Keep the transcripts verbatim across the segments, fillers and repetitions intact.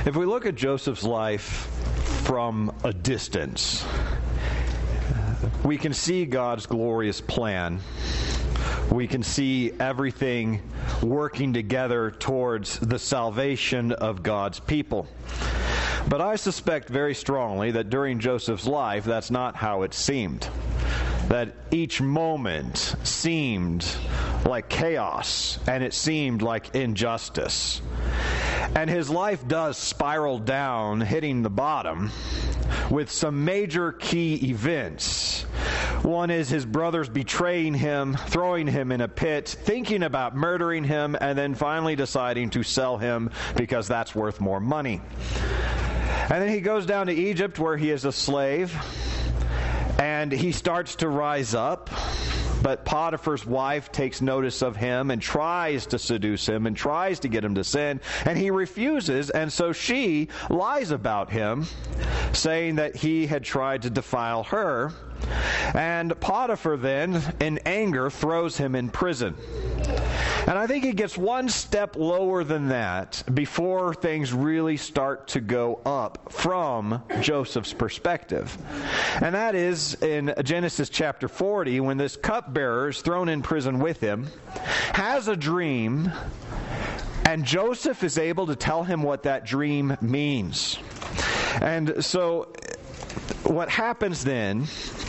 If we look at Joseph's life from a distance, we can see God's glorious plan. We can see everything working together towards the salvation of God's people. But I suspect very strongly that during Joseph's life, that's not how it seemed. That each moment seemed like chaos, and it seemed like injustice. And his life does spiral down, hitting the bottom, with some major key events. One is his brothers betraying him, throwing him in a pit, thinking about murdering him, and then finally deciding to sell him because that's worth more money. And then he goes down to Egypt where he is a slave, and he starts to rise up. But Potiphar's wife takes notice of him and tries to seduce him and tries to get him to sin, and he refuses, and so she lies about him, saying that he had tried to defile her. And Potiphar then, in anger, throws him in prison. And I think it gets one step lower than that before things really start to go up from Joseph's perspective. And that is in Genesis chapter forty, when this cupbearer is thrown in prison with him, has a dream, and Joseph is able to tell him what that dream means. And so what happens then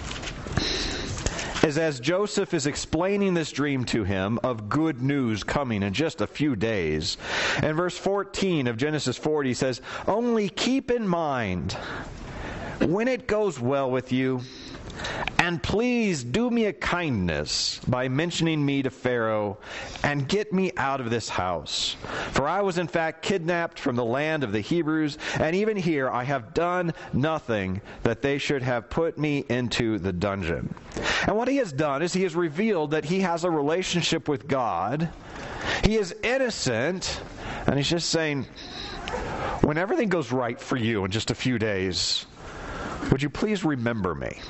is, as Joseph is explaining this dream to him of good news coming in just a few days, in verse fourteen of Genesis forty says, "Only keep in mind when it goes well with you, and please do me a kindness by mentioning me to Pharaoh and get me out of this house. For I was in fact kidnapped from the land of the Hebrews, and even here I have done nothing that they should have put me into the dungeon." And what he has done is he has revealed that he has a relationship with God. He is innocent, and he's just saying, when everything goes right for you in just a few days, would you please remember me?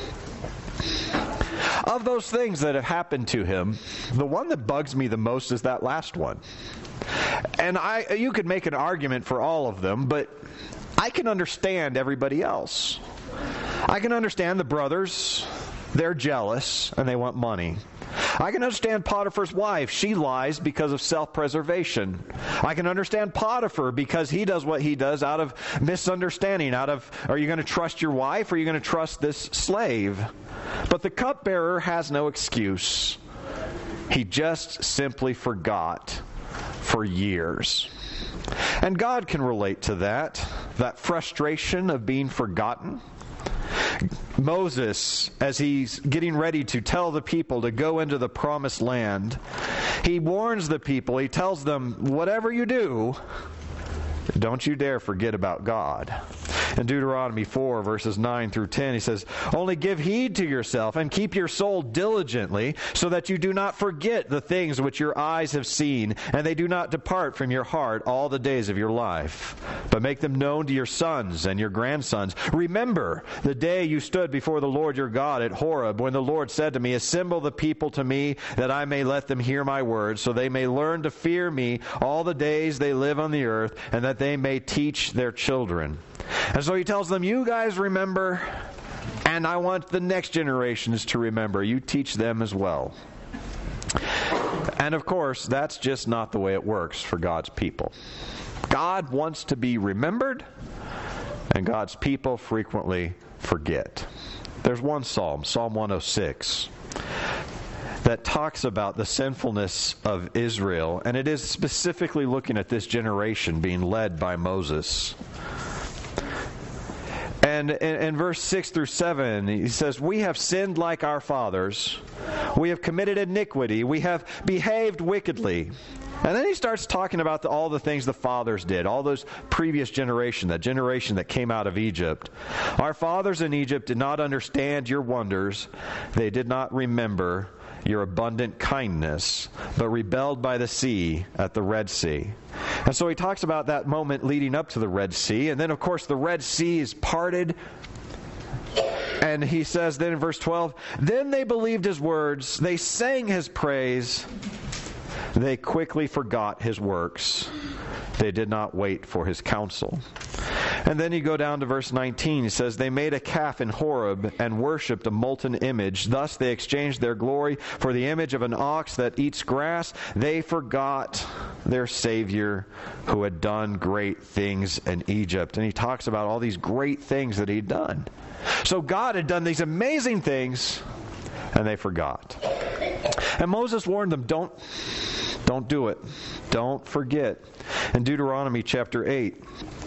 Of those things that have happened to him, the one that bugs me the most is that last one. And I, you could make an argument for all of them, but I can understand everybody else. I can understand the brothers. They're jealous and they want money. I can understand Potiphar's wife. She lies because of self-preservation. I can understand Potiphar because he does what he does out of misunderstanding, out of, are you going to trust your wife or are you going to trust this slave? But the cupbearer has no excuse. He just simply forgot for years. And God can relate to that, that frustration of being forgotten. Moses, as he's getting ready to tell the people to go into the promised land, he warns the people, he tells them, whatever you do, don't you dare forget about God. In Deuteronomy four, verses nine through ten, he says, "Only give heed to yourself and keep your soul diligently, so that you do not forget the things which your eyes have seen, and they do not depart from your heart all the days of your life. But make them known to your sons and your grandsons. Remember the day you stood before the Lord your God at Horeb, when the Lord said to me, assemble the people to me, that I may let them hear my words, so they may learn to fear me all the days they live on the earth, and that they may teach their children." And so he tells them, you guys remember, and I want the next generations to remember. You teach them as well. And of course, that's just not the way it works for God's people. God wants to be remembered, and God's people frequently forget. There's one psalm, Psalm one oh six, that talks about the sinfulness of Israel, and it is specifically looking at this generation being led by Moses. And in, in verse six through seven, he says, "We have sinned like our fathers. We have committed iniquity. We have behaved wickedly." And then he starts talking about the, all the things the fathers did, all those previous generation, that generation that came out of Egypt. "Our fathers in Egypt did not understand your wonders. They did not remember your abundant kindness, but rebelled by the sea at the Red Sea." And so he talks about that moment leading up to the Red Sea. And then, of course, the Red Sea is parted. And he says then in verse twelve, "Then they believed his words. They sang his praise. They quickly forgot his works. They did not wait for his counsel. And then you go down to verse nineteen. He says, they made a calf in Horeb and worshipped a molten image. Thus they exchanged their glory for the image of an ox that eats grass. They forgot their Savior who had done great things in Egypt. And he talks about all these great things that he'd done. So God had done these amazing things, and they forgot. And Moses warned them, don't, don't do it. Don't forget. In Deuteronomy chapter eight,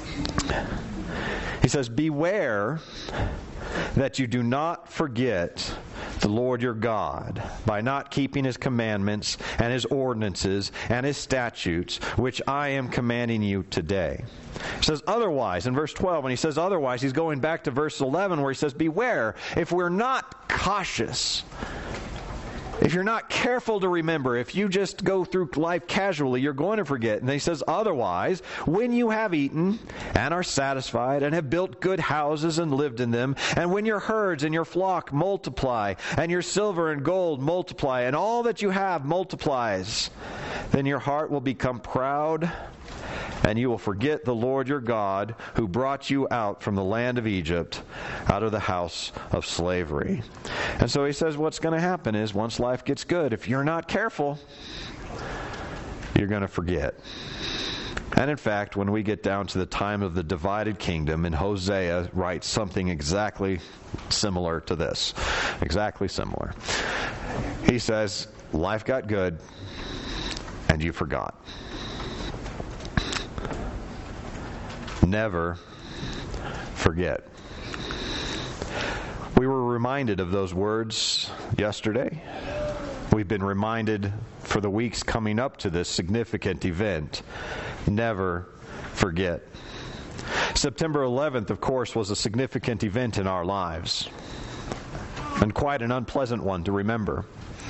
he says, beware that you do not forget the Lord your God by not keeping his commandments and his ordinances and his statutes, which I am commanding you today. He says otherwise, in verse twelve, when he says otherwise, he's going back to verse eleven where he says, beware, if we're not cautious, if you're not careful to remember, if you just go through life casually, you're going to forget. And he says, otherwise, when you have eaten and are satisfied and have built good houses and lived in them, and when your herds and your flock multiply, and your silver and gold multiply, and all that you have multiplies, then your heart will become proud, and you will forget the Lord your God, who brought you out from the land of Egypt, out of the house of slavery. And so he says what's going to happen is, once life gets good, if you're not careful, you're going to forget. And in fact, when we get down to the time of the divided kingdom, and Hosea writes something exactly similar to this. Exactly similar. He says, life got good, and you forgot. Never forget. We were reminded of those words yesterday. We've been reminded for the weeks coming up to this significant event. Never forget. September eleventh, of course, was a significant event in our lives, and quite an unpleasant one to remember.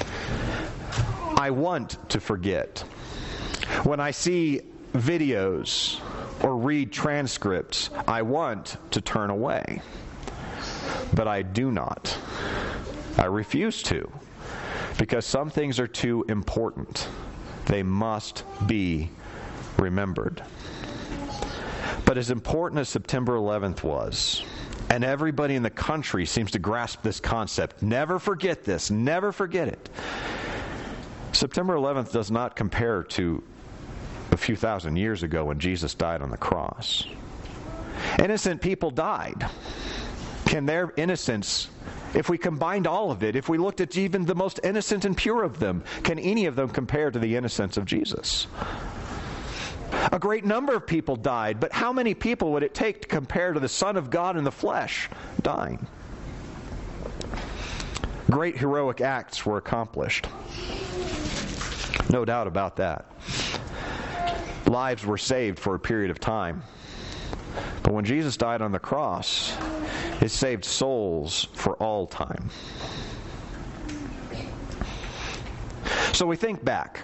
I want to forget. When I see videos or read transcripts, I want to turn away. But I do not. I refuse to. Because some things are too important. They must be remembered. But as important as September eleventh was, and everybody in the country seems to grasp this concept, never forget this, never forget it. September eleventh does not compare to a few thousand years ago when Jesus died on the cross. Innocent people died. Can their innocence, if we combined all of it, if we looked at even the most innocent and pure of them, can any of them compare to the innocence of Jesus? A great number of people died, but how many people would it take to compare to the Son of God in the flesh dying? Great heroic acts were accomplished. No doubt about that. Lives were saved for a period of time. But when Jesus died on the cross, it saved souls for all time. So we think back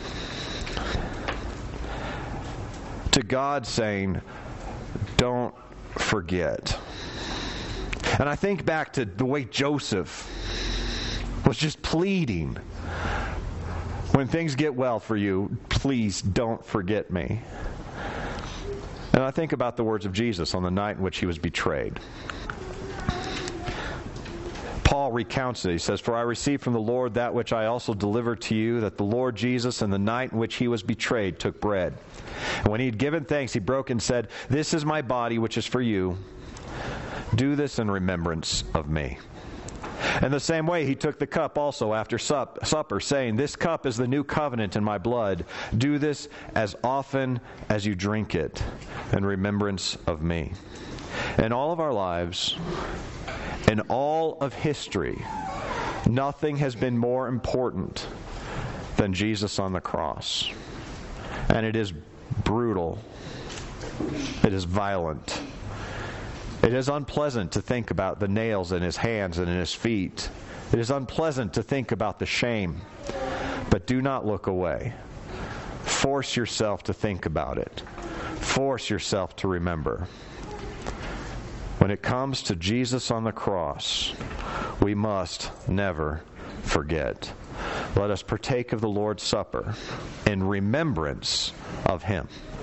to God saying, don't forget. And I think back to the way Joseph was just pleading, when things get well for you, please don't forget me. And I think about the words of Jesus on the night in which he was betrayed. Paul recounts it. He says, for I received from the Lord that which I also delivered to you, that the Lord Jesus, in the night in which he was betrayed, took bread. And when he had given thanks, he broke and said, this is my body, which is for you. Do this in remembrance of me. In the same way, he took the cup also after sup, supper, saying, this cup is the new covenant in my blood. Do this as often as you drink it in remembrance of me. In all of our lives, in all of history, nothing has been more important than Jesus on the cross. And it is brutal. It is violent. It is unpleasant to think about the nails in his hands and in his feet. It is unpleasant to think about the shame. But do not look away. Force yourself to think about it. Force yourself to remember. When it comes to Jesus on the cross, we must never forget. Let us partake of the Lord's Supper in remembrance of him.